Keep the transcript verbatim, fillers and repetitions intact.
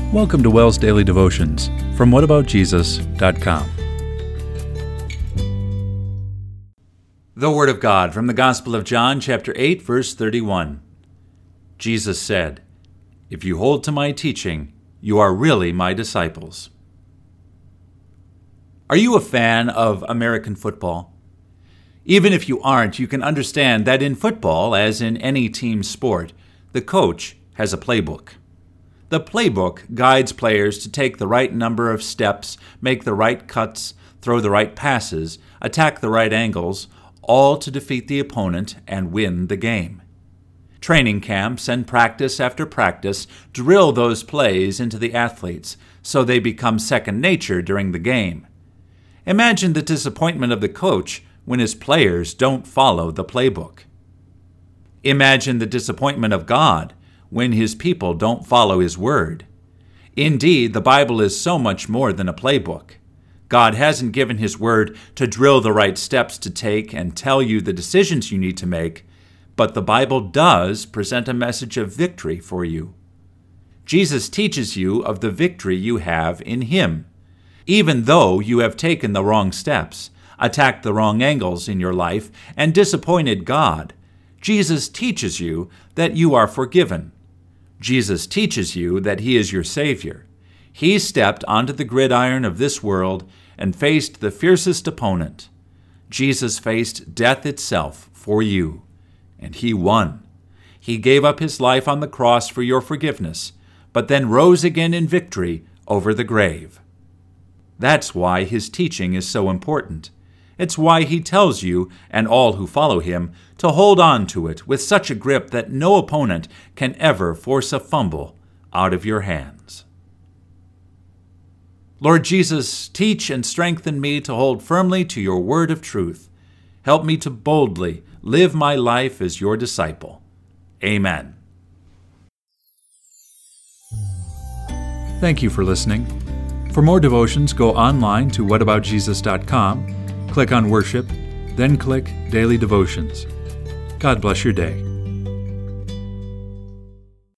Welcome to WELS Daily Devotions from what about jesus dot com. The Word of God from the Gospel of John, chapter eight, verse thirty-one. Jesus said, "If you hold to my teaching, you are really my disciples." Are you a fan of American football? Even if you aren't, you can understand that in football, as in any team sport, the coach has a playbook. The playbook guides players to take the right number of steps, make the right cuts, throw the right passes, attack the right angles, all to defeat the opponent and win the game. Training camps and practice after practice drill those plays into the athletes so they become second nature during the game. Imagine the disappointment of the coach when his players don't follow the playbook. Imagine the disappointment of God when his people don't follow his word. Indeed, the Bible is so much more than a playbook. God hasn't given his word to drill the right steps to take and tell you the decisions you need to make, but the Bible does present a message of victory for you. Jesus teaches you of the victory you have in him. Even though you have taken the wrong steps, attacked the wrong angles in your life, and disappointed God, Jesus teaches you that you are forgiven. Jesus teaches you that he is your Savior. He stepped onto the gridiron of this world and faced the fiercest opponent. Jesus faced death itself for you, and he won. He gave up his life on the cross for your forgiveness, but then rose again in victory over the grave. That's why his teaching is so important. It's why he tells you, and all who follow him, to hold on to it with such a grip that no opponent can ever force a fumble out of your hands. Lord Jesus, teach and strengthen me to hold firmly to your word of truth. Help me to boldly live my life as your disciple. Amen. Thank you for listening. For more devotions, go online to what about jesus dot com. Click on Worship, then click Daily Devotions. God bless your day.